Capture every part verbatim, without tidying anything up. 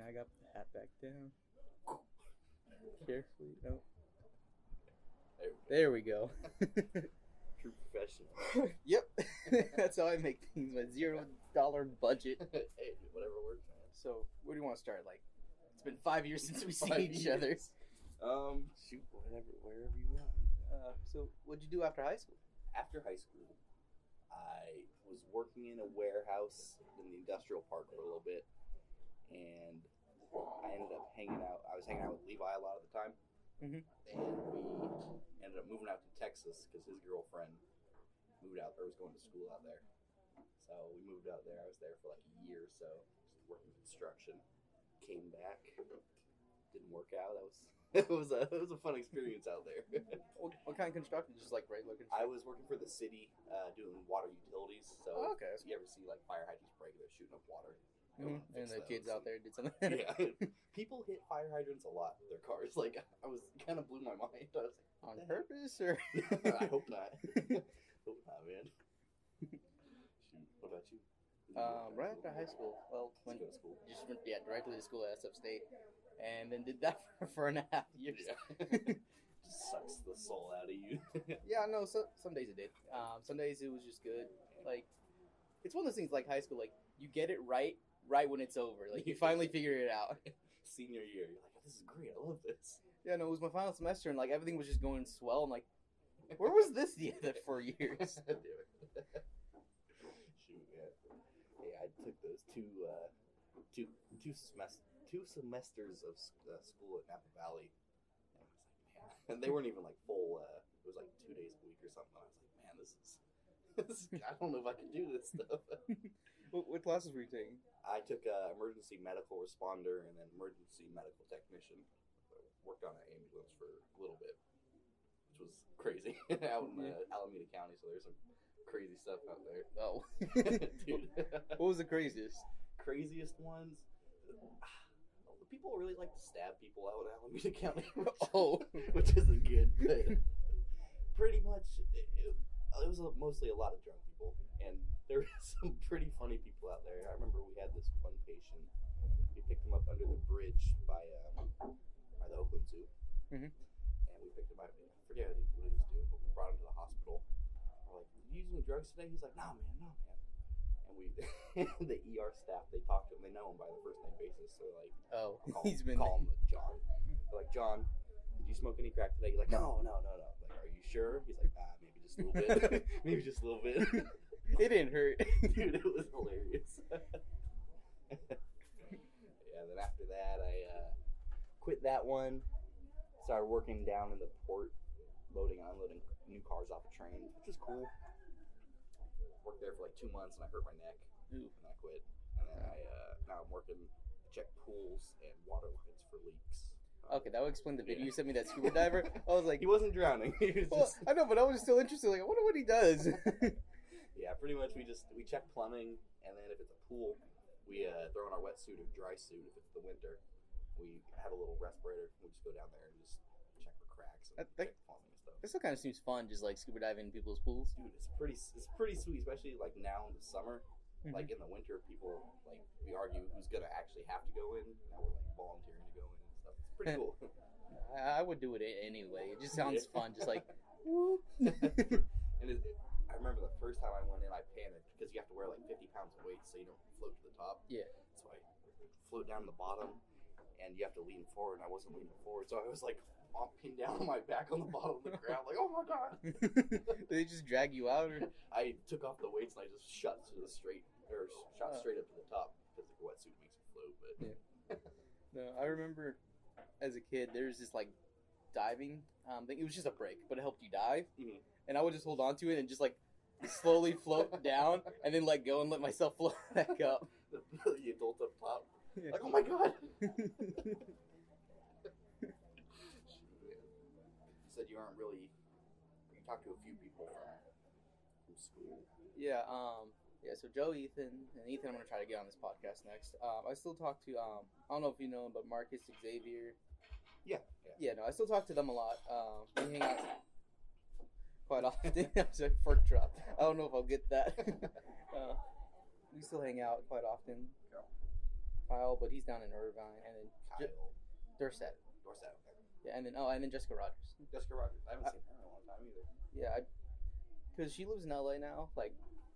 Now I got the hat back down. Carefully. No. There we go. True professional. Yep. That's how I make things. My zero dollar budget. Hey, whatever works, man. So, where do you want to start? Like, it's been five years since we've seen Five each years. other. Um, shoot, whatever, wherever you want. Uh, so, what'd you do after high school? After high school, I was working in a warehouse in the industrial park for a little bit, and I ended up hanging out. I was hanging out with Levi a lot of the time, Mm-hmm. and we ended up moving out to Texas because his girlfriend moved out or was going to school out there. So we moved out there. I was there for like a year or so, just working construction. Came back, didn't work out. That was it was a it was a fun experience out there. What, what kind of construction? Just like regular construction? I was working for the city, uh, doing water utilities. So Oh, okay. you ever see like fire hydrants break? They're shooting up water. Mm-hmm. And the Fix kids those. out there did something. Yeah, people hit fire hydrants a lot with their cars. Like I was kind of blew my mind. I was like, On purpose, or? I hope not. Hope not, man. Shoot. What about you? Um, right after high school. Well, Let's when go to school. just went, yeah, directly to school at S F State, and then did that for four and a half years. Yeah. Just sucks the soul out of you. Yeah, no, so, some days it did. Um, some days it was just good. Like, it's one of those things like high school, like, you get it right, right when it's over. Like, you finally figure it out. Senior year, you're like, oh, this is great. I love this. Yeah, no, it was my final semester, and, like, everything was just going swell. I'm like, where was this the other four years? Damn it. Shoot, yeah. Yeah, I took those two, uh, two, two, semest- two semesters of uh, school at Napa Valley. And I was like, man. And they weren't even like full, uh, it was like two days a week or something. And I was like, man, this is, this is I don't know if I can do this stuff. what, what classes were you taking? I took uh, emergency medical responder and then emergency medical technician. I worked on an ambulance for a little bit, which was crazy out in uh, Alameda County. So there's some crazy stuff out there. Oh. Dude. What was the craziest? Craziest ones? People really like to stab people out in Alameda County. Oh. Which isn't good, but pretty much it, it, it was mostly a lot of drunk people, and there were some pretty funny people out there. I remember we had this one patient. We picked him up under the bridge by um, by the Oakland Zoo, Mm-hmm. and we picked him up. I forget what he, what he was doing, but we brought him to the hospital. We're like, "Did you use any drugs today?" He's like, "No, man, no, man." And we, the E R staff, they talk to him. They know him by the first name basis. So like, Oh, call, he's been call him John. They're like, John, did you smoke any crack today? He's like, no, no, no, no. I'm like, are you sure? He's like, ah, maybe just a little bit. Maybe just a little bit. It didn't hurt. Dude, it was hilarious. Yeah, then after that, I uh, quit that one. Started working down in the port, loading and unloading new cars off of trains, which was cool. Worked there for like two months, and I hurt my neck, Ooh. and I quit. And then I uh, now I'm working to check pools and water lines for leaks. Okay, that would explain the video. Yeah. You sent me that scuba diver. I was like, He wasn't drowning. He was well, just I know, but I was still interested. Like, I wonder what he does. yeah. Pretty much, we just we check plumbing, and then if it's a pool, we uh, throw in our wetsuit or dry suit. If it's the winter, we have a little respirator. We just go down there and just check for cracks and I think- check plumbing and stuff. This still kind of seems fun, just like scuba diving in people's pools. Dude, it's pretty it's pretty sweet, especially like now in the summer. Mhm. Like in the winter, people like we argue who's gonna actually have to go in. Now we're like volunteering to go in and stuff. It's pretty cool. I, I would do it a- anyway. It just sounds Yeah. fun, just like, whoop. And it, it, I remember the first time I went in, I panicked because you have to wear like fifty pounds of weight so you don't float to the top. Yeah. So I float down to the bottom, and you have to lean forward, and I wasn't leaning forward, so I was like I'm pinned down on my back on the bottom of the ground, like, oh my god. Did they just drag you out? Or? I took off the weights and I just shot to the straight, or shot Oh. straight up to the top because the wetsuit makes you float. But Yeah. No, I remember as a kid, there was this like diving um, thing. It was just a break, but it helped you dive. Mhm. And I would just hold on to it and just like slowly float down and then let go and let myself float back up. the, the adult up top, Yeah. like, oh my god. Said you aren't really. You talked to a few people from, from school. Yeah, um, yeah. So Joe, Ethan, and Ethan, I'm gonna try to get on this podcast next. Um, I still talk to. Um, I don't know if you know him, but Marcus, Xavier. Yeah, yeah. Yeah, no, I still talk to them a lot. Um, we hang out quite often. I was like, fork drop. I don't know if I'll get that. uh, we still hang out quite often. Kyle, but he's down in Irvine, and then Kyle. J- Dorset. Dorset. Okay. Yeah, and then oh, and then Jessica Rogers. Jessica Rogers. I haven't I- seen her in a long time either. Yeah, because she lives in L A now. Like,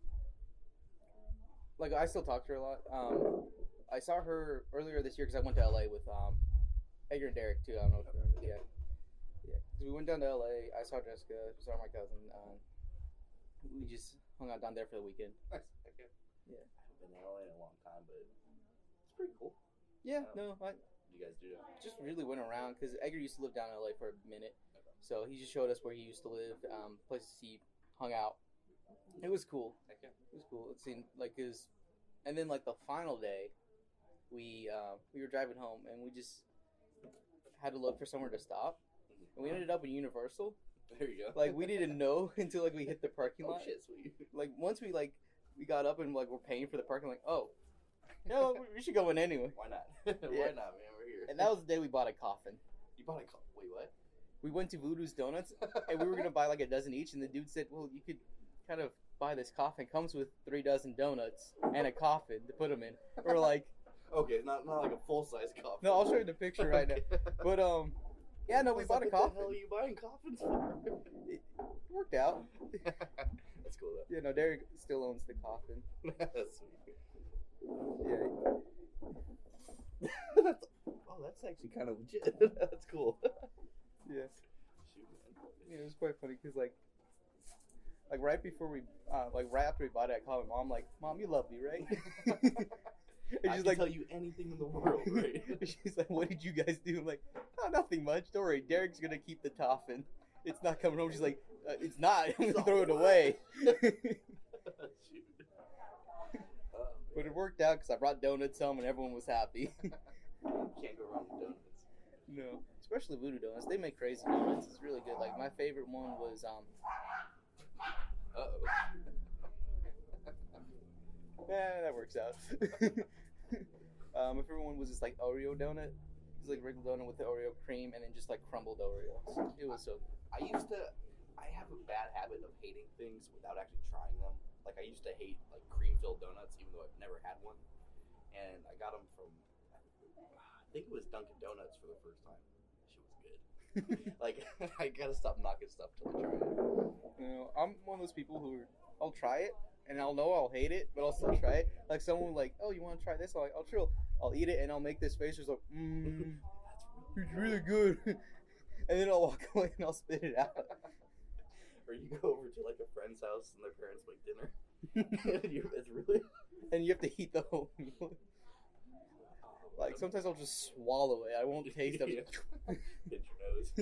like I still talk to her a lot. Um, I saw her earlier this year because I went to L A with um, Edgar and Derek too. I don't know if you remember. Yeah, yeah. Because we went down to L A. I saw Jessica. I saw my cousin. Um, we just hung out down there for the weekend. Nice. Okay. Yeah. I haven't been to L A in a long time, but it's pretty cool. Yeah. Um, No, I You guys do. just really went around because Edgar used to live down in L A for a minute. So he just showed us where he used to live, um, places he hung out. It was cool. Heck yeah. It was cool. It seemed like his, and then like the final day, we uh, we were driving home and we just had to look for somewhere to stop, and we ended up in Universal. There you go. Like we didn't know until like we hit the parking Oh lot. shit, sweet. Like once we like we got up and like we're paying for the parking, like oh, no, we should go in anyway. Why not? Yeah. Why not, man? We're here. And that was the day we bought a coffin. You bought a co- wait, what? We went to Voodoo's Donuts and we were gonna buy like a dozen each, and the dude said, "Well, you could kind of buy this coffin. Comes with three dozen donuts and a coffin to put them in." We're like, Okay, it's not not like a full size coffin. "No, I'll show you the picture right now." Okay. But um, yeah, no, we It's bought like, a what the coffin. hell are you buying coffins for? It worked out. That's cool though. Yeah, no, Derek still owns the coffin. That's sweet. Yeah, that's, oh, that's actually kind of legit. That's cool. yeah, Shoot, man. yeah. It was quite funny because like, like right before we, uh, like right after we bought it, I called my mom like, "Mom, you love me, right?" And I she's can like, tell you anything in the world, right? she's like, "What did you guys do?" I'm like, "Oh, nothing much. Don't worry. Derek's gonna keep the coffin. It's not coming home." She's like, uh, "It's not. I'm gonna throw it away." Shoot. Oh, But it worked out because I brought donuts home and everyone was happy. Can't go wrong with donuts. No, especially Voodoo Donuts. They make crazy donuts. It's really good. Like my favorite one was um. Uh oh. Yeah, that works out. um, my favorite one was just like Oreo donut. It's like regular donut with the Oreo cream and then just like crumbled Oreos. It was so good. I used to. I have a bad habit of hating things without actually trying them. Like I used to hate like cream-filled donuts, even though I've never had one. And I got them from, I think it was Dunkin' Donuts for the first time. Shit was good. Like I gotta stop knocking stuff till I try it. You know, I'm one of those people who I'll try it and I'll know I'll hate it, but I'll still try it. Like someone like, "Oh, you want to try this?" I'm like, "Oh, sure." I'll eat it and I'll make this face just like, mmm, it's really good. And then I'll walk away and I'll spit it out. Or you go over to like a friend's house and their parents make dinner. And you, it's really. And you have to eat the whole meal. Like sometimes I'll just swallow it. I won't taste it. Yeah. Hit your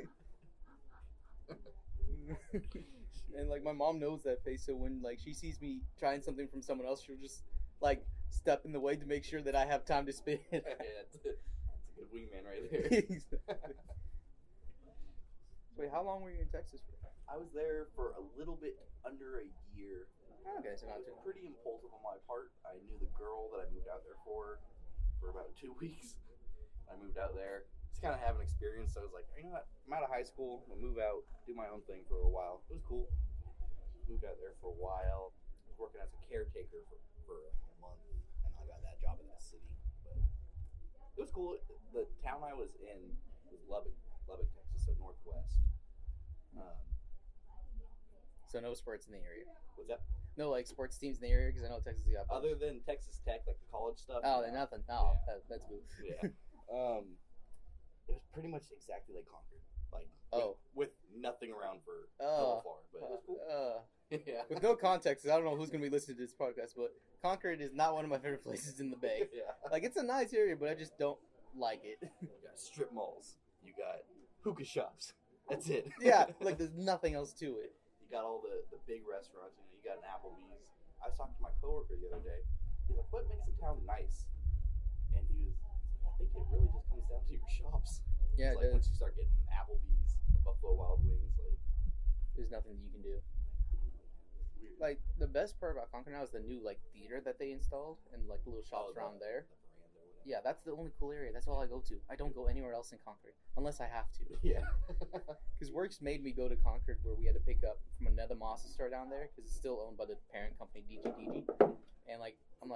nose. And like my mom knows that face, so when like she sees me trying something from someone else, she'll just like step in the way to make sure that I have time to spit it Yeah, out. it's a, it's a good wingman right there. Exactly. Wait, how long were you in Texas for? I was there for a little bit under a year. Okay, so It not was too. pretty impulsive on my part. I knew the girl that I moved out there for for about two weeks. I moved out there. Just kind of have an experience. So I was like, you know what? I'm out of high school. I'll move out, do my own thing for a little while. It was cool. Moved out there for a while. I was working as a caretaker for, for a month, and I got that job in that city. But it was cool. The town I was in was Lubbock, Lubbock, Texas, so northwest. Um, So no sports in the area. what's that? No like sports teams in the area because I know Texas got. Other than Texas Tech, like the college stuff. Oh, then nothing. No, Yeah. that, that's boo. Yeah. Um, it was pretty much exactly like Concord. Like, Oh. with, with nothing around for Oh. hella far, but it was cool. Uh, yeah. with no context, 'cause I don't know who's gonna be listening to this podcast, but Concord is not one of my favorite places in the Bay. Yeah. Like it's a nice area, but I just don't like it. You got strip malls. You got hookah shops. That's it. Yeah, like there's nothing else to it. You got all the, the big restaurants. You know, you got an Applebee's. I was talking to my coworker the other day. He's like, "What makes a town nice?" And he was, "I think it really just comes down to your shops." Yeah, It's it like once does. you start getting an Applebee's, a Buffalo Wild Wings, like There's nothing that you can do. it's weird. Like the best part about Concord now is the new like theater that they installed and like the little shops Oh, the- around there. the brand or whatever. Yeah, that's the only cool area. That's all I go to. I don't go anywhere else in Concord unless I have to. Yeah. Because Works made me go to Concord where we had to pick up from another Moss store down there because it's still owned by the parent company D G D G. And like I'm like,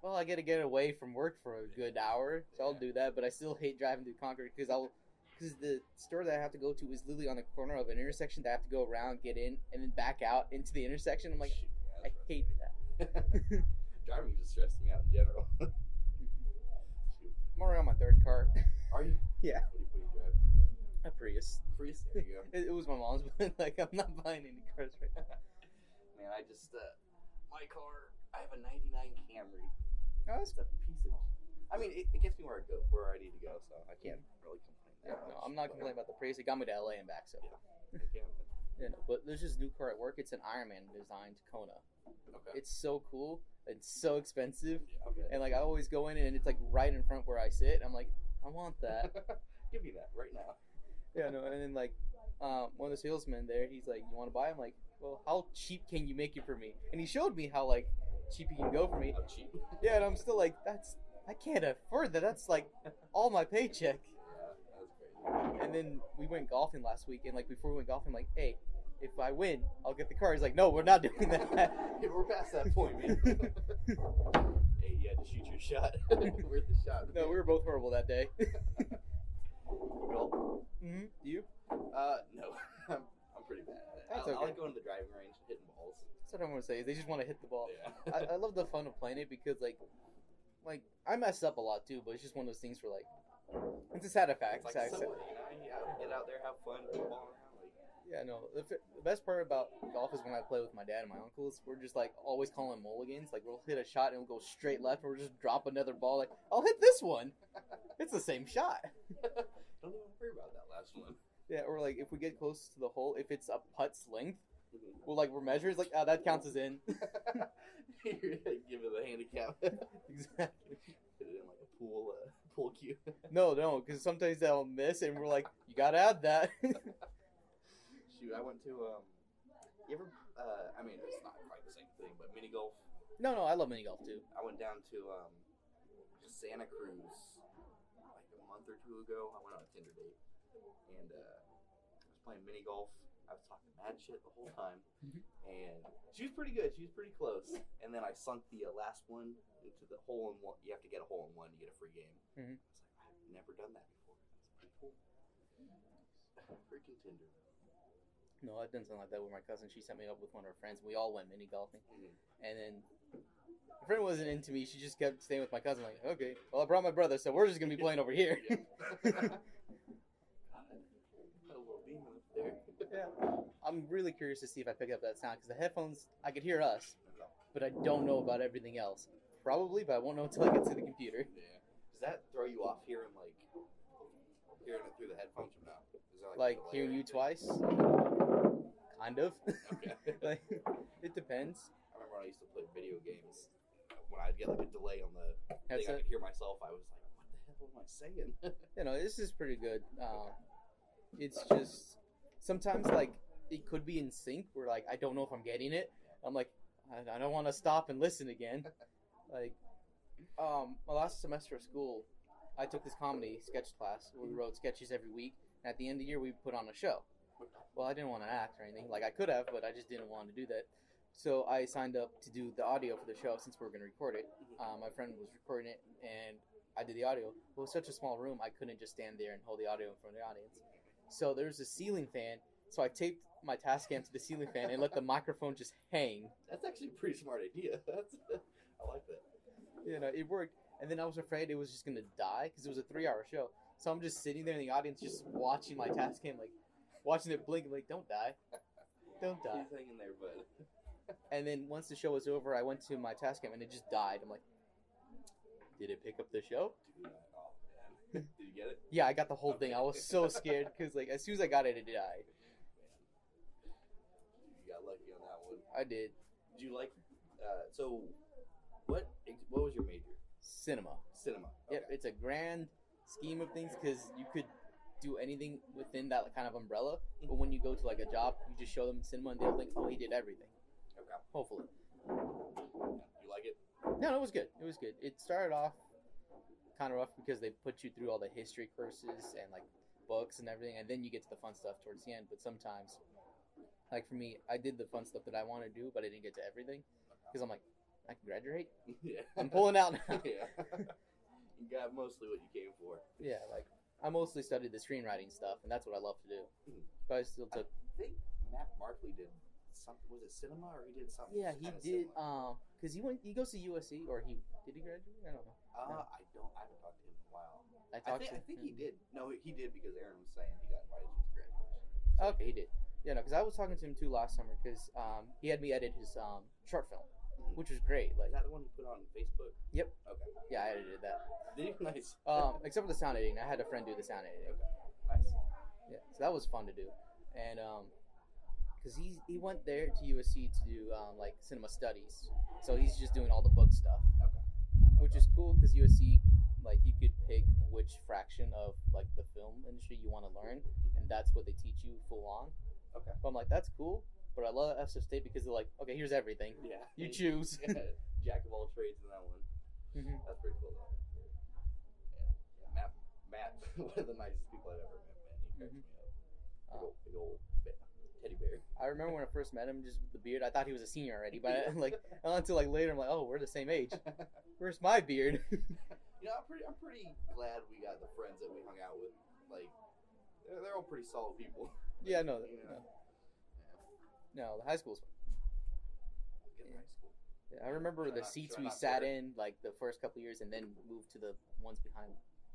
well, I got to get away from work for a good hour, so I'll Yeah. do that. But I still hate driving through Concord because I'll, because the store that I have to go to is literally on the corner of an intersection that I have to go around, get in, and then back out into the intersection. I'm like, Shoot, yeah, I that's hate that. frustrating. Driving just stresses me out in general. Shoot. I'm already on my third car. Are you? Yeah. What do you, what do you drive? A Prius. Prius? There you go. It, it was my mom's, but like I'm not buying any cars right now. Man, I just, uh, my car, I have a ninety-nine Camry. Oh, that's It's a piece of, I mean, it, it gets me where I go, where I need to go, so I can't really complain. Yeah, that no, much, I'm not but- complaining about the Prius. It got me to L A and back, so. I can't. You know, but there's this new car at work. It's an Ironman designed Kona. Okay. It's so cool. It's so expensive. Yeah, okay. And like I always go in and it's like right in front where I sit. I'm like, I want that. Give me that right now. Yeah, no. And then like, um, one of the salesmen there, he's like, "You want to buy?" I'm like, "Well, how cheap can you make it for me?" And he showed me how like cheap he can go for me. How cheap? Yeah, and I'm still like, that's I can't afford that. That's like all my paycheck. Yeah, that's crazy. And then we went golfing last week, and like before we went golfing, I'm like, hey, if I win, I'll get the car. He's like, no, we're not doing that. Yeah, we're past that point, man. Hey, you had to shoot your shot. Where's the shot? No, we were both horrible that day. Golf? Mm-hmm. You? Uh, no. I'm, I'm pretty bad at it. That's I, I okay. like going to the driving range, hitting balls. That's what I want to say. Is they just want to hit the ball. Yeah. I, I love the fun of playing it because like, like I mess up a lot too, but it's just one of those things where like, it's a sad effect. It's like Subway, you know? You gotta get out there, have fun, hit the ball around. Like, Yeah, no. The, f- the best part about golf is when I play with my dad and my uncles. We're just like always calling mulligans. Like we'll hit a shot and we'll go straight left, or we'll just drop another ball. Like I'll hit this one. It's the same shot. don't even worry about that last one. Yeah, or like if we get close to the hole, if it's a putt's length, we'll like we'll measure. It's like ah, that counts as in. You're gonna give it a handicap. Exactly. Hit it in like a pool, uh, pool cue. No, no, because sometimes they'll miss, and we're like, you gotta add that. Shoot, I went to um. You ever? Uh, I mean, it's not quite the same thing, but mini golf. No, no, I love mini golf too. I went down to um, Santa Cruz like a month or two ago. I went on a Tinder date, and uh, I was playing mini golf. I was talking mad shit the whole time, Mhm. and she was pretty good. She was pretty close. And then I sunk the uh, last one into the hole in one. You have to get a hole in one to get a free game. Mhm. I was like, I've never done that before. That's pretty cool. Freaking Tinder. No, I've done something like that with my cousin. She set me up with one of her friends. We all went mini golfing, Mhm. and then my friend wasn't into me. She just kept staying with my cousin. Like, okay, well, I brought my brother, so we're just gonna be playing over here. Yeah. God, a little demon up there. Yeah. I'm really curious to see if I pick up that sound because the headphones, I could hear us, but I don't know about everything else. Probably, but I won't know until I get to the computer. Yeah. Does that throw you off hearing like hearing it through the headphones or not? Is there, Like a delay hearing or you anything? twice, kind of. Okay. Like it depends. I remember when I used to play video games. When I'd get like a delay on the thing, I Headset. could hear myself. I was like, "What the hell am I saying?" You know, this is pretty good. Um, it's just sometimes like it could be in sync where like I don't know if I'm getting it. I'm like I, I don't want to stop and listen again. Like um, my last semester of school, I took this comedy sketch class where we wrote sketches every week. And at the end of the year, we put on a show. Well, I didn't want to act or anything. Like I could have, but I just didn't want to do that. So I signed up to do the audio for the show since we were going to record it. Um, my friend was recording it, and I did the audio. It was such a small room, I couldn't just stand there and hold the audio in front of the audience. So there's a ceiling fan, so I taped my Tascam to the ceiling fan and let the microphone just hang. That's actually a pretty smart idea. That's I like that. You know, it worked. And then I was afraid it was just going to die because it was a three-hour show. So I'm just sitting there in the audience just watching my Tascam, like, watching it blink, like, don't die. Don't die. He's hanging there, bud. And then once the show was over, I went to my Tascam and it just died. I'm like, did it pick up the show? Dude, oh man, did you get it? Yeah, I got the whole thing. I was so scared because, like, as soon as I got it, it died. You got lucky on that one. I did. Did you like? Uh, so, what? ex- What was your major? Cinema. Cinema. Yep, Okay. it's a grand scheme of things because you could do anything within that kind of umbrella. But when you go to, like, a job, you just show them cinema and they'll think, oh, he did everything. Okay. Hopefully. You like it? No, no, it was good. It was good. It started off kind of rough because they put you through all the history courses and, like, books and everything, and then you get to the fun stuff towards the end. But sometimes, like for me, I did the fun stuff that I want to do, but I didn't get to everything because I'm like, I can graduate. Yeah. I'm pulling out now. Yeah. You got mostly what you came for. Yeah, like I mostly studied the screenwriting stuff, and that's what I love to do. Mhm. But I still took. I think Matt Markley did something. Was it cinema or he did something? Yeah, he kinda did. similar? Um, cause he went. He goes to U S C, or he did he graduate? I don't know. Uh, no. I don't. I haven't talked to him in a while. I I talked think. to. I think he him. did. No, he did because Aaron was saying he got invited to his graduation. Okay, he did. Yeah, no, because I was talking to him too last summer because um, he had me edit his um, short film, Mhm. which was great. Like, Is that the one he put on Facebook? Yep. Okay. yeah, I edited that. Did you? Nice. Um, except for the sound editing, I had a friend do the sound editing. Nice. Yeah, so that was fun to do, and um, because he he went there to U S C to do um, like cinema studies, so he's just doing all the book stuff, Okay. which is cool because U S C like you could pick which fraction of like the film industry you want to learn, and that's what they teach you full on. Okay. But I'm like, that's cool, but I love F S U State because they're like, okay, here's everything. Yeah. You choose. Jack of all trades in that one. Mhm. That's pretty cool though. Yeah. yeah Matt. Matt. One of the nicest people I've ever met. Man, he cracks Mhm. me up. Big Uh, old, big old ba- teddy bear. I remember when I first met him, just with the beard, I thought he was a senior already, but like not until like later, I'm like, oh, we're the same age. Where's my beard? You know, I'm pretty. I'm pretty glad we got the friends that we hung out with. Like, they're, they're all pretty solid people. Yeah, no, that- You know? no, the high school's. Get in high school. Yeah, I remember Try the not- seats try we not to sat hurt. in like the first couple years, and then moved to the ones behind.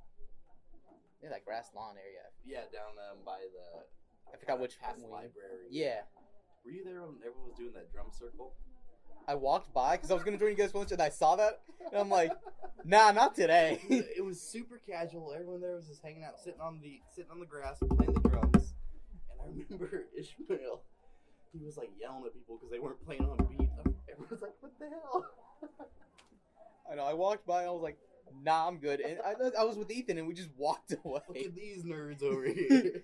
Yeah, that grass lawn area. Yeah, down um, by the. I forgot which past one we- library. Yeah, Were you there when everyone was doing that drum circle? I walked by because I was gonna join you guys for lunch, and I saw that, and I'm like, nah, not today. It was, it was super casual. Everyone there was just hanging out, sitting on the sitting on the grass, playing the drums. And I remember Ishmael. He was like yelling at people because they weren't playing on beat. Everyone's like, "What the hell?" I know. I walked by, and I was like, nah, I'm good. And I, I was with Ethan, and we just walked Look away. at these nerds over here.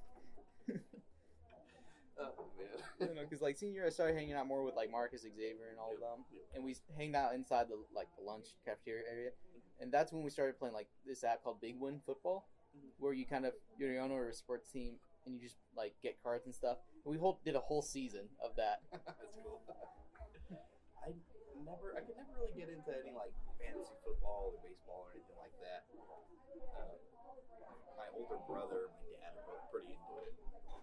Oh man. You know, because like senior year, I started hanging out more with like Marcus, Xavier, and all of them, Yep. and we hanged out inside the like the lunch cafeteria area, and that's when we started playing like this app called Big Win Football, Mhm. where you kind of you're your owner of a sports team, and you just like get cards and stuff. And we whole did a whole season of that. That's cool. I never, I could never really get into any like fantasy football or baseball or anything like that. Uh, my older brother, and my dad are both pretty into it.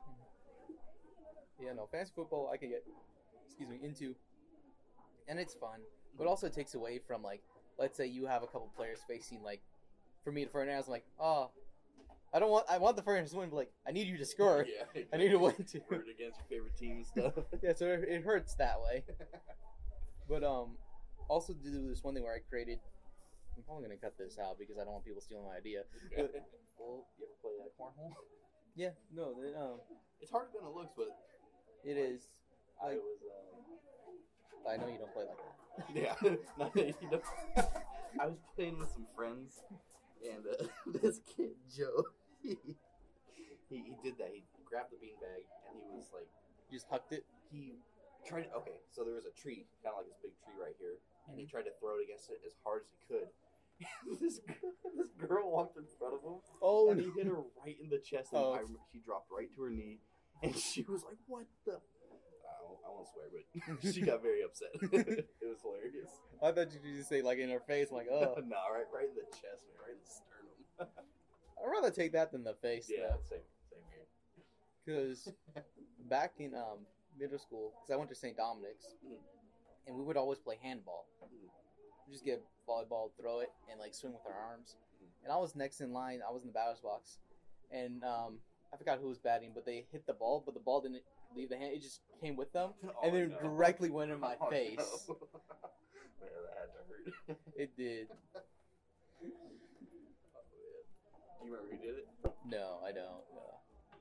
Yeah, no, fantasy football I can get, excuse me, into, and it's fun, but also it takes away from like, let's say you have a couple players facing like, for me to Fernandez, I'm like, oh, I don't want, I want the Fernandez to win, but like, I need you to score. Yeah, I need to win too. root against your favorite team and stuff. Yeah, so it, it hurts that way. But um, also to do this one thing where I created, I'm probably gonna cut this out because I don't want people stealing my idea. But, Well, you ever play that cornhole? yeah, no, the, um, It's harder than it looks, but it is. I Like, was. Um, I know you don't play like that. Yeah, not that you know. I was playing with some friends, and uh, this kid Joe, he, he he did that. He grabbed the beanbag, and he was like, You just hucked it. he tried. Okay, so there was a tree, kind of like this big tree right here, and he tried to throw it against it as hard as he could. this girl, this girl walked in front of him, Oh, and he hit her right in the chest, and Oh. I, she dropped right to her knee, and she was like, "What the." I won't, I won't swear, but she got very upset. It was hilarious. I thought you could just say like in her face. I'm like, oh, no, right, right in the chest, man, right in the sternum. I'd rather take that than the face. Yeah, same, same here. Because back in um, middle school, because I went to Saint Dominic's, Mhm. and we would always play handball. Mhm. We just get volleyball, throw it, and like swing with our arms. Mhm. And I was next in line. I was in the batter's box, and um, I forgot who was batting, but they hit the ball, but the ball didn't leave the hand. It just came with them, and Oh, then no. directly went in my Oh, face. no. Man, that had to hurt. It did. Oh, man. Do you remember who did it? No, I don't. No.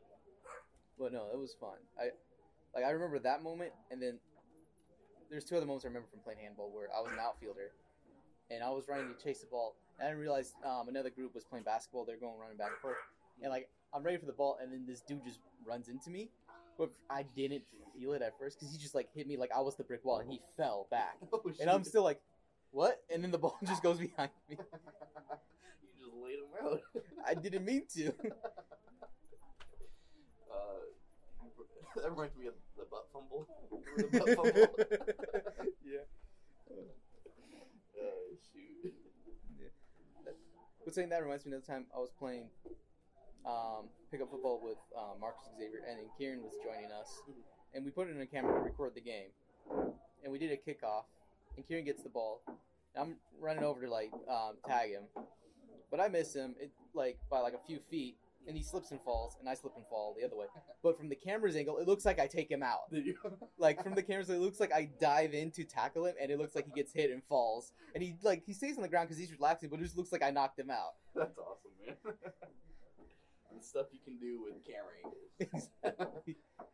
But no, it was fun. I like I remember that moment, and then there's two other moments I remember from playing handball where I was an outfielder, and I was running to chase the ball, and I didn't realize um, another group was playing basketball. They're going running back and forth, and like I'm ready for the ball, and then this dude just runs into me, but I didn't feel it at first because he just like hit me like I was the brick wall, and he fell back, Oh, and I'm shit. still like, what? And then the ball just goes behind me. You just laid him out. I didn't mean to. Uh, that reminds me of the butt fumble. Remember the butt fumble? Yeah. But saying that reminds me of the time I was playing um, pickup football with uh, Marcus Xavier, and then Kieran was joining us, and we put it in a camera to record the game, and we did a kickoff, and Kieran gets the ball. I'm running over to like um, tag him, but I miss him it, like by like a few feet, and he slips and falls, and I slip and fall the other way. But from the camera's angle, it looks like I take him out. Did you? Like from the camera's, it looks like I dive in to tackle him, and it looks like he gets hit and falls, and he like he stays on the ground because he's relaxing, but it just looks like I knocked him out. That's awesome, man. The stuff you can do with camera angles. Exactly.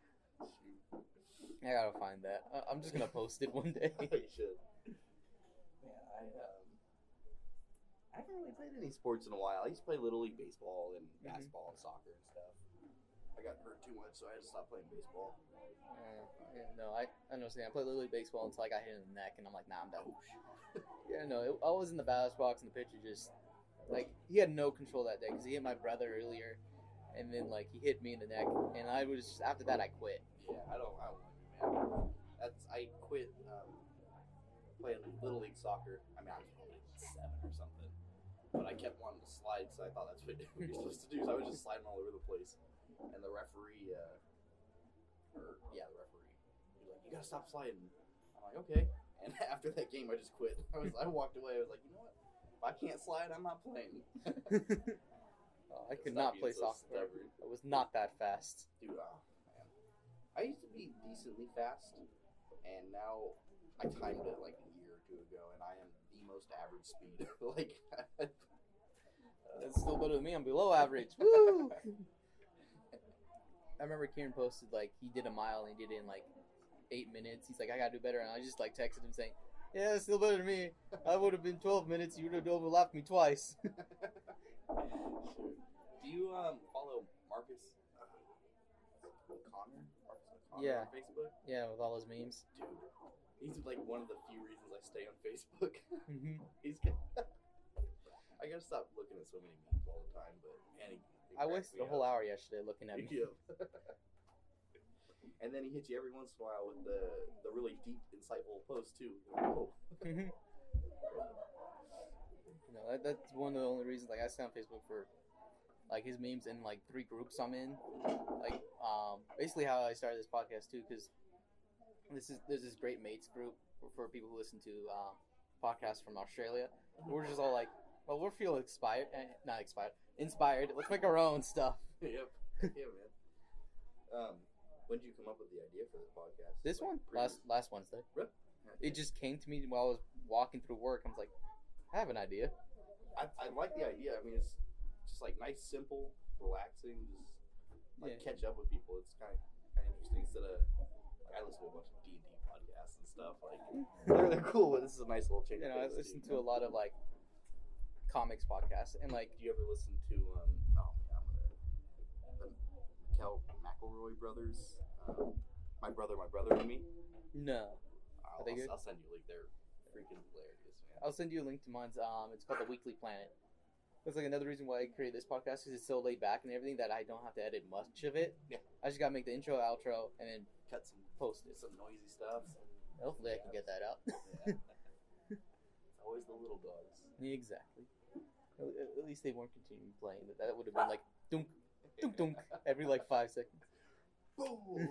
I gotta find that. I- I'm just gonna post it one day. You should. Yeah, I um, I haven't really played any sports in a while. I used to play Little League baseball and Mhm. basketball and soccer and stuff. I got hurt too much, so I had to stop playing baseball. Uh, yeah, no, I I understand. I played Little League baseball until I got hit in the neck, and I'm like, nah, I'm done. Yeah, no, it, I was in the batter's box, and the pitcher just like he had no control that day because he hit my brother earlier, and then like he hit me in the neck, and I was after that I quit. Yeah, I don't. I don't want to, man. That's I quit um, playing Little League soccer. I mean, I was probably seven or something, but I kept wanting to slide, so I thought that's what you're supposed to do. So I was just sliding all over the place, and the referee, uh, or yeah, the referee, he was like, "You gotta stop sliding." I'm like, "Okay." And after that game, I just quit. I was, I walked away. I was like, "You know what? If I can't slide, I'm not playing." Oh, I could Stop not play being so soccer. stubborn. I was not that fast. Dude, oh, man. I used to be decently fast, and now I timed it like a year or two ago, and I am the most average speed. like, That's still better than me. I'm below average. Woo! I remember Kieran posted like he did a mile and he did it in like eight minutes. He's like, I gotta do better, and I just like texted him saying, "Yeah, it's still better than me. I would have been twelve minutes. You would have overlapped me twice." Do you um follow Marcus uh, O'Connor? Marcus O'Connor Yeah. on Facebook? Yeah, with all his memes. Dude, he's like one of the few reasons I stay on Facebook. Mm-hmm. He's I gotta stop looking at so many memes all the time, but man, he, he I cracks wasted me a whole up. hour yesterday looking at me. Yeah. And then he hits you every once in a while with the the really deep, insightful post too. Oh. Mhm. You know, that, that's one of the only reasons like I stay on Facebook for like his memes in like three groups I'm in. Like um, basically how I started this podcast too, because this is there's this great mates group for, for people who listen to um, podcasts from Australia. We're just all like, well, we're feeling inspired, eh, not expired, inspired. Let's make our own stuff. Yep. Yeah, man. Um, when did you come up with the idea for this podcast? This Like, one previous- last last Wednesday. Really? It just came to me while I was walking through work. I was like, I have an idea. I, I like the idea. I mean, it's just like nice, simple, relaxing. Just like Yeah. catch up with people. It's kind of kind of interesting. Instead of like I listen to a bunch of D and D podcasts and stuff. Like they're, they're cool, but this is a nice little change. You of know, I pace, listen too. to a lot of like comics podcasts and like Do you ever listen to um? Oh man, I'm gonna the Kel McElroy brothers. Um, my brother, my brother, and me. no. I'll, they I'll, good? I'll send you a link. They're freaking hilarious, man. I'll send you a link to mine's. Um, it's called The Weekly Planet. That's like another reason why I created this podcast because it's so laid back and everything that I don't have to edit much of it. Yeah. I just gotta make the intro, outro, and then Cut some post it. some noisy stuff. Some, Hopefully, I can get that out. yeah. It's always the little dogs. Exactly. At at least they weren't continuing playing. That would have been like dunk, dunk, dunk every like five seconds. Boom.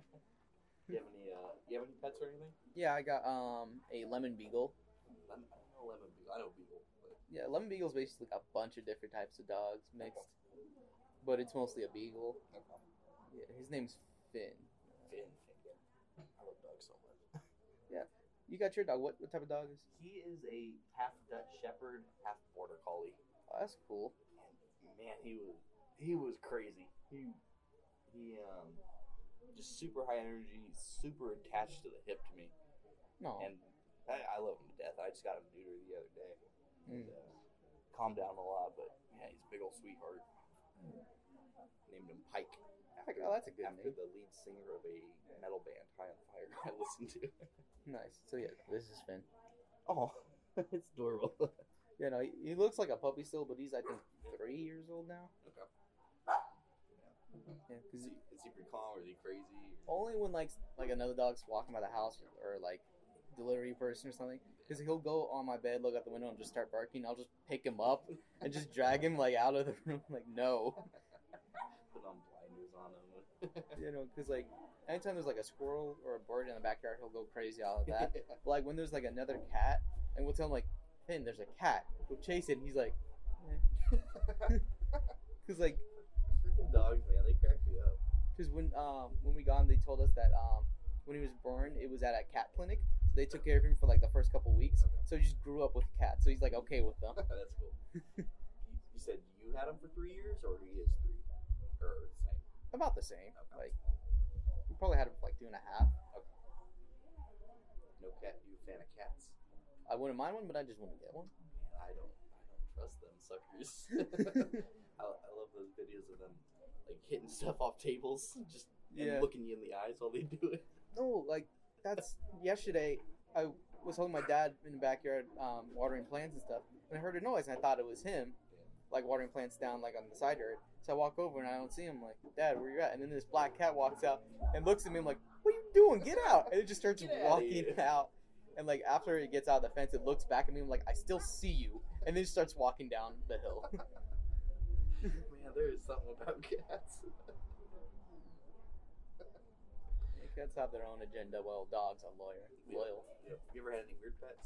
You have any? Uh, you have any pets or anything? Yeah, I got um a lemon beagle. Lemon, I don't know lemon beagle. I know beagle, but Yeah, lemon beagle's basically a bunch of different types of dogs mixed, but it's mostly a beagle. Yeah, his name's Finn. Finn. Finn. I love dogs so much. You got your dog. What what type of dog is? He is a half Dutch Shepherd, half Border Collie. Oh, that's cool. And man, he was he was crazy. He he um just super high energy, super attached to the hip to me, No. and I, I love him to death. I just got him neutered the other day. Mm. And, uh, calmed down a lot, but yeah, he's a big old sweetheart. Named him Pike. After, Oh, that's a good after name. the lead singer of a metal band, High on Fire, I listened to. Nice. So yeah, this is Finn. Oh, it's adorable. Yeah, no, he, he looks like a puppy still, but he's I think three years old now. Okay. Yeah, Is because he, is he pretty calm or is he crazy? Or... only when like like another dog's walking by the house or, or like delivery person or something, Because he'll go on my bed, look out the window, and just start barking. I'll just pick him up and just drag him like out of the room. Like no. Put on blinders on him. You know, because like anytime there's like a squirrel or a bird in the backyard, he'll go crazy out of that. But, like when there's like another cat, and we'll tell him like, Finn, there's a cat. Go chase it. And he's like, because like freaking dogs, man, they crack me up. Because when um when we got him, they told us that um when he was born, it was at a cat clinic. So they took care of him for like the first couple weeks. So he just grew up with cats. So he's like okay with them. That's cool. you, you said you had him for three years, or he is three, or the same? About the same. Okay. Like we probably had him for like two and a half. Okay. No cat. You a fan of cats? I wouldn't mind one, but I just wouldn't get one. Man, I don't. I don't trust them suckers. I, I love those videos of them like hitting stuff off tables, just Yeah. and looking you in the eyes while they do it. No, like that's yesterday. I was holding my dad in the backyard, um, watering plants and stuff, and I heard a noise, and I thought it was him, like watering plants down like on the side yard. So I walk over and I don't see him. I'm like, Dad, where you at? And then this black cat walks out and looks at me. I'm like, what are you doing? Get out! And it just starts Get outta walking here. out. And like after it gets out of the fence, it looks back at me. I'm like, I still see you. And then it starts walking down the hill. Man, there is something about cats. Cats have their own agenda, while dogs are loyal. Loyal. Yep. You ever had any weird pets?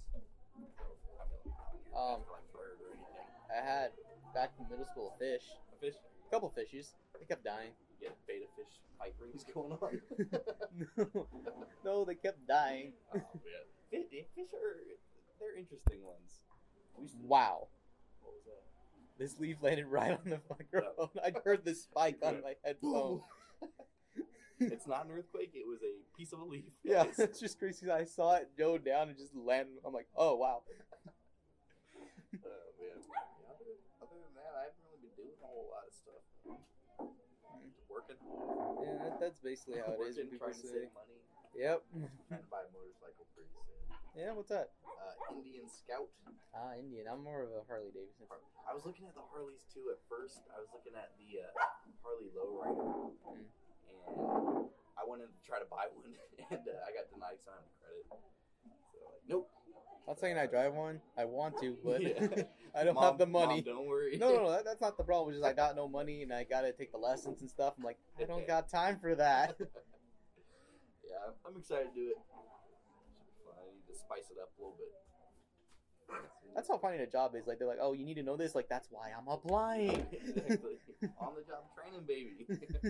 Um, like bird or anything. I had back in middle school a fish, A fish? a couple fishies. They kept dying. You get beta fish fight rings going on. no, no, they kept dying. Oh man, fish, fish are they're interesting ones. We used to- Wow, What was that? this leaf landed right on the microphone. I heard the spike on my headphone. It's not an earthquake. It was a piece of a leaf. Yeah, guys. it's just crazy. I saw it go down and just land. I'm like, oh wow. Oh man. Yeah, other, other than that, I haven't really been doing a whole lot of stuff. Working. Yeah, that, that's basically how it is. When Working, people trying to say, save money. "Yep." Trying to buy a motorcycle pretty soon. Yeah, what's that? Uh, Indian Scout. Ah, Indian. I'm more of a Harley Davidson. I was looking at the Harleys too at first. I was looking at the uh, Harley Lowrider, Mm. and I wanted to try to buy one, and uh, I got denied because I don't have credit. So like, nope. Not saying I drive one. I want to, but Yeah. I don't Mom- have the money. Mom, don't worry. No, no, no, that, that's not the problem. It's just I got no money and I gotta take the lessons and stuff. I'm like, I don't got time for that. Yeah, I'm- I'm excited to do it. Should be fun. I need to spice it up a little bit. That's how finding a job is. Like they're like, oh, you need to know this. Like that's why I'm applying. Exactly. On the job training, baby.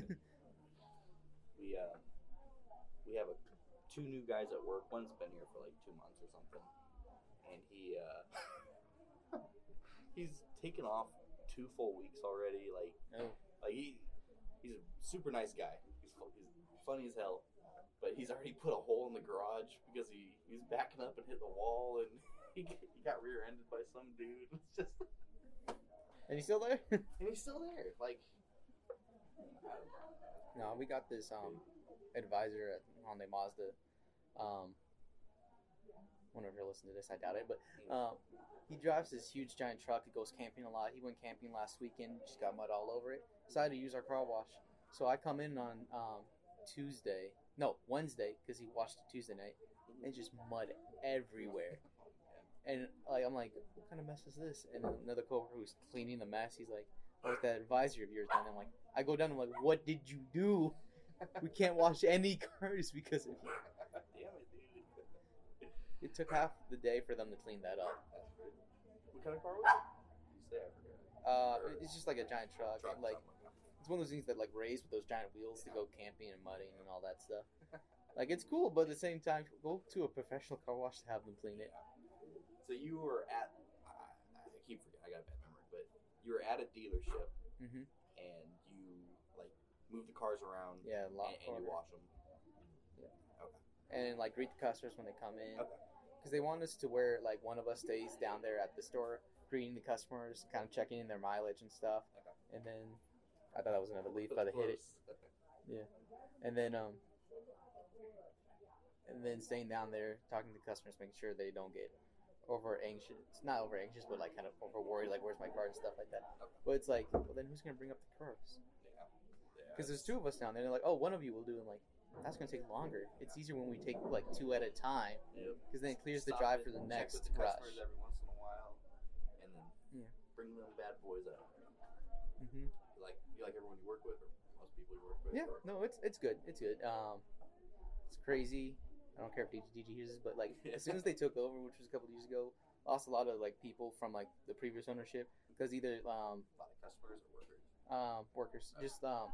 we uh, we have a, two new guys at work. One's been here for like two months or something, and he uh, he's taken off two full weeks already. Like, Oh. like he he's a super nice guy. He's fu- he's funny as hell, but he's already put a hole in the garage because he he's backing up and hit the wall, and he, he got rear-ended by some dude. It's just. And you still there? And he's still there. Like, I don't know. No, we got this um advisor at Hyundai Mazda. Um, wonder if he'll listen to this. I doubt it, but um, he drives this huge giant truck. He goes camping a lot. He went camping last weekend. Just got mud all over it. Decided to use our car wash. So I come in on um Tuesday, no Wednesday, because he washed it Tuesday night, and just mud everywhere. And like I'm like, what kind of mess is this? And another coworker who's cleaning the mess, he's like, oh, it's that advisor of yours down there. I'm like, I go down. I'm like, what did you do? We can't wash any cars because of you. Damn it, dude. It took half the day for them to clean that up. That's good. What kind of car was it? You say I forgot. Uh, it's just like a giant truck. Truck, and, like something. it's one of those things that like raise with those giant wheels to go camping and mudding and all that stuff. Like it's cool, but at the same time, go to a professional car wash to have them clean it. So you were at, I, I keep forgetting, I got a bad memory, but you were at a dealership Mm-hmm. and you like move the cars around Yeah, and, lot and you wash them. and like greet the customers when they come in. Okay. Because they want us to where like one of us stays down there at the store greeting the customers, kind of checking in their mileage and stuff. Okay. And then I thought that was another leaf, but I hit it. And then um, and then staying down there talking to customers, making sure they don't get over anxious, not over anxious, but like kind of over worried, like where's my car and stuff like that. Okay. But it's like, well then who's gonna bring up the cars? Yeah. Yeah. Because there's two of us down there. And they're like, oh, one of you will do. I'm like, that's gonna take longer. It's easier when we take like two at a time, Yep. because then it clears the Stop drive it, for the check next with the rush. customers every once in a while, and then Yeah. bring them bad boys out. hmm You like you like everyone you work with, or most people you work with. Yeah, or- no, it's it's good. It's good. Um, it's crazy. I don't care if D G hears this, but like as soon as they took over, which was a couple of years ago, lost a lot of like people from like the previous ownership because either um A lot of customers or workers. um workers just um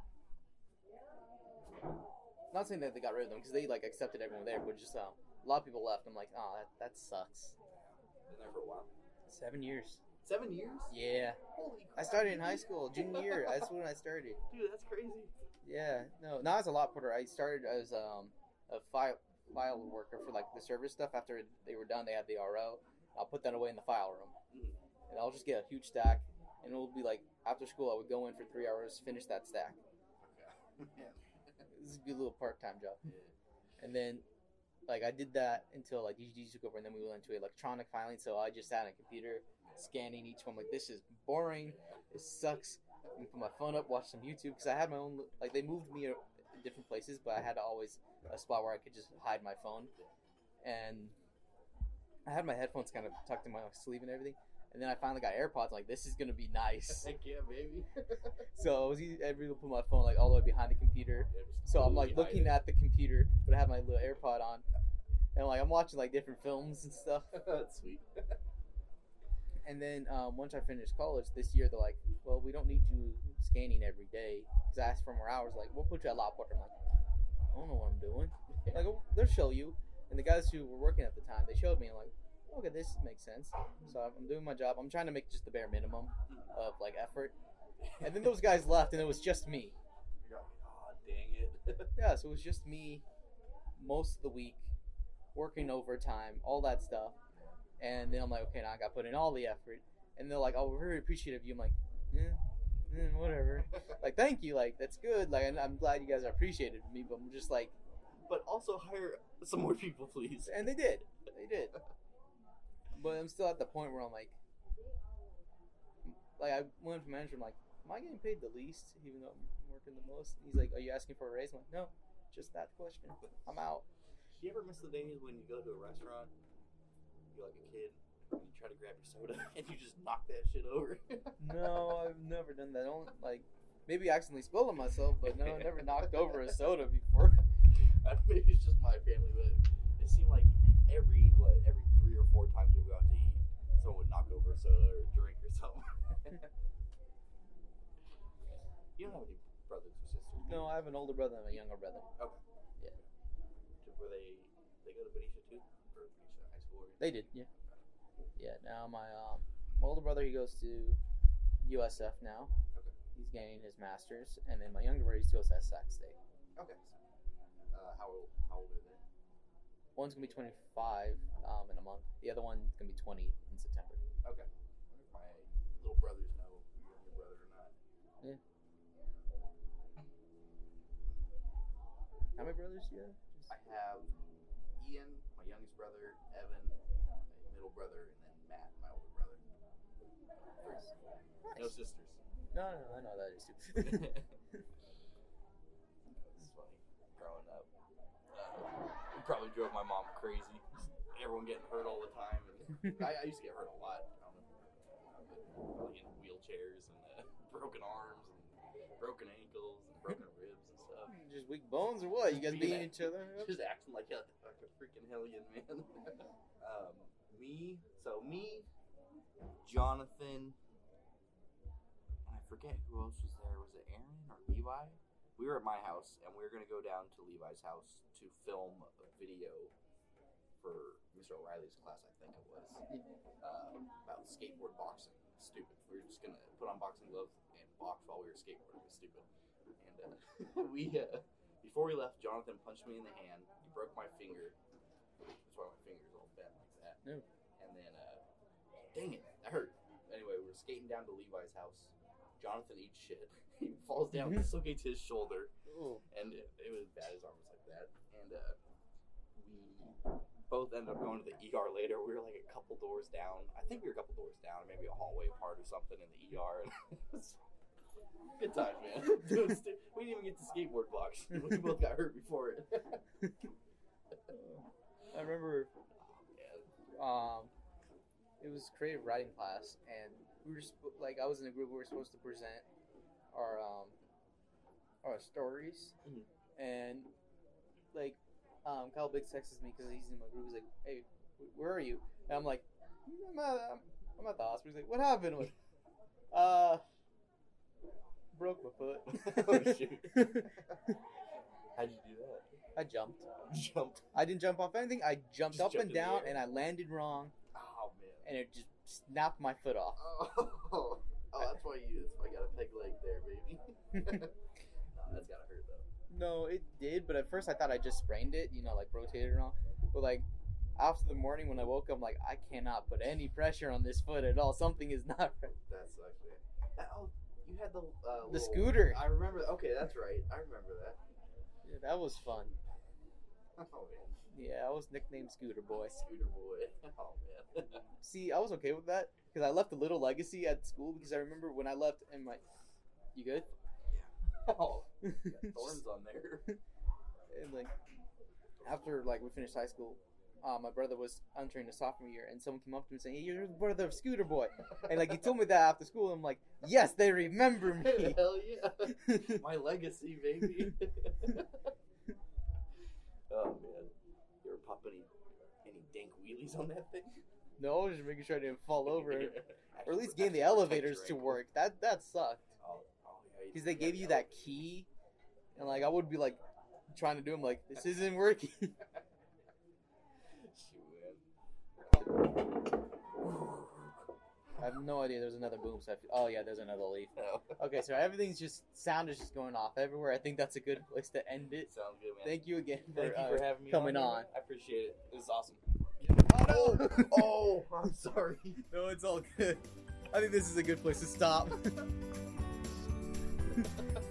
not saying that they got rid of them because they like accepted everyone there, but just um a lot of people left. I'm like, oh, that that sucks. Been there for a while. Seven years. Seven years? Yeah, Holy crap. I started in high school, junior year. That's when I started. Dude, that's crazy. Yeah, no, not as a lot porter. I started as um, a file file worker for like the service stuff. After they were done, they had the R O. I'll put that away in the file room, Mhm. and I'll just get a huge stack. And it'll be like after school, I would go in for three hours, finish that stack. Okay. Yeah. This is a good little part time job. Yeah. And then, like I did that until like D G D took over, and then we went into electronic filing. So I just sat on a computer scanning each one. Like this is boring. This sucks. I put my phone up, watch some YouTube because I had my own. Like they moved me to different places, but I had always a spot where I could just hide my phone, and I had my headphones kind of tucked in my sleeve and everything. And then I finally got AirPods. Like this is gonna be nice. Heck yeah, baby. So I was able to put my phone like all the way behind the computer. Yeah, just So I'm like totally looking hide at the computer, but I have my little AirPod on, and like I'm watching like different films and stuff. it. That's sweet. And then um, once I finished college this year, they're like, "Well, we don't need you scanning every day." Because I asked for more hours. Like, we'll put you at lot porter. I'm like, I don't know what I'm doing. Like, oh, they'll show you. And the guys who were working at the time, they showed me. I'm like, okay, this makes sense. So I'm doing my job. I'm trying to make just the bare minimum of like effort. And then those guys left, and it was just me. You're like, oh, dang it. Yeah, so it was just me most of the week, working overtime, all that stuff. And then I'm like, okay, now I got to put in all the effort. And they're like, oh, we're very appreciative of you. I'm like, eh, eh, whatever. Like, thank you. Like, that's good. Like, I'm glad you guys are appreciative of me. But I'm just like, But also hire some more people, please. and they did. They did. But I'm still at the point where I'm like, like I went to manager. I'm like, am I getting paid the least, even though I'm working the most? He's like, are you asking for a raise? I'm like, no, just that question. I'm out. Do you ever miss the days when you go to a restaurant, you're like a kid, and you try to grab your soda, and you just knock that shit over? No, I've never done that. I don't like maybe accidentally spilled on myself, but no, I never knocked over a soda before. Uh, Maybe it's just my family, but it seemed like every what every three or four times we go out to eat, someone would knock over a soda or a drink or something. You don't have any brothers or sisters? do you? No, I have an older brother and a younger brother. Okay. Yeah. So were they they go to Benicia too, or Benicia High School? Or They did, yeah. Yeah, now my um my older brother, he goes to U S F now. Okay. He's getting his master's, and then my younger brother, he still goes to Sac State. Okay. Uh, how old? How old are they? One's gonna be twenty-five um in a month. The other one's gonna be twenty in September. Okay. I wonder if my little brothers know your younger brother or not. Yeah. How many brothers do you have? Just- I have Ian, my youngest brother, Evan, my middle brother, and then Matt, my older brother. Three. No Nice. sisters. No, no, no, I know that is too. It's funny. Growing up, uh, it probably drove my mom crazy. Everyone getting hurt all the time, and I, I used to get hurt a lot. I don't know, probably in wheelchairs and uh, broken arms and broken ankles and broken ribs and stuff. Just weak bones or what? You guys Being beating a- each other up? Just acting like a, like a freaking hellion, man. um, me, so me, Jonathan, I forget who else was there. Was it Aaron or Levi? We were at my house, and we were going to go down to Levi's house to film a video for Mister O'Reilly's class, I think it was, uh, about skateboard boxing. Stupid. We were just going to put on boxing gloves and box while we were skateboarding. It was stupid. And uh, we, uh, before we left, Jonathan punched me in the hand. He broke my finger. That's why my finger's all bent like that. No. And then, uh, dang it, that hurt. Anyway, we were skating down to Levi's house. Jonathan eats shit. He falls down, dislocates his shoulder, Ooh. and it, it was bad. His arm was like that. And uh, we both ended up going to the E R later. We were like a couple doors down. I think we were a couple doors down, maybe a hallway apart or something in the E R. And it was Good time, man. Dude, st- we didn't even get to skateboard blocks. We both got hurt before it. I remember, um, it was creative writing class, and we were sp- like, I was in a group where we were supposed to present our um, our stories, Mhm. and like, um, Kyle Biggs texts me because he's in my group. He's like, "Hey, wh- where are you?" And I'm like, "I'm at, I'm, I'm at the hospital." He's like, "What happened?" I'm like, uh, broke my foot. Oh, shoot. How'd you do that? I jumped. Jumped. I didn't jump off anything. I jumped Just up jumped and in the down, air. and I landed wrong, Oh, man. and it just snapped my foot off. Oh, oh, that's why you. That's why I got a peg leg there, baby. Nah, that's gotta hurt though. No, it did, but at first I thought I just sprained it, you know, like rotated wrong. But like after the morning when I woke up, I'm like, I cannot put any pressure on this foot at all. Something is not right. That's actually. That, oh, you had the uh, The little- scooter. I remember. Okay, that's right. I remember that. Yeah, that was fun. Oh man, Yeah, I was nicknamed Scooter Boy. scooter boy. Oh man. See, I was okay with that because I left a little legacy at school because I remember when I left and my, you good? Oh, got thorns on there. And like after like we finished high school, uh, my brother was entering the sophomore year, and someone came up to me saying, "Hey, you're the brother of Scooter Boy," and like he told me that after school. I'm like, "Yes, they remember me." Hell yeah, my legacy, baby. Oh man, you ever pop any any dank wheelies on that thing? No, I was just making sure I didn't fall over, or Actually- at least getting the actually protect elevators your to ankle. work. That that sucked Oh, oh, yeah, because they yeah, gave the you that elevator. key, and like I would be like trying to do them, like this isn't working. Shoot, man. I have no idea. There's another boom. So I feel, oh yeah, there's another leaf. No. Okay, so everything's just sound is just going off everywhere. I think that's a good place to end it. Sounds good, man. Thank you again for, Thank you uh, for having me coming on. on. man. I appreciate it. It was awesome. Oh, no! Oh, I'm sorry. No, it's all good. I think this is a good place to stop.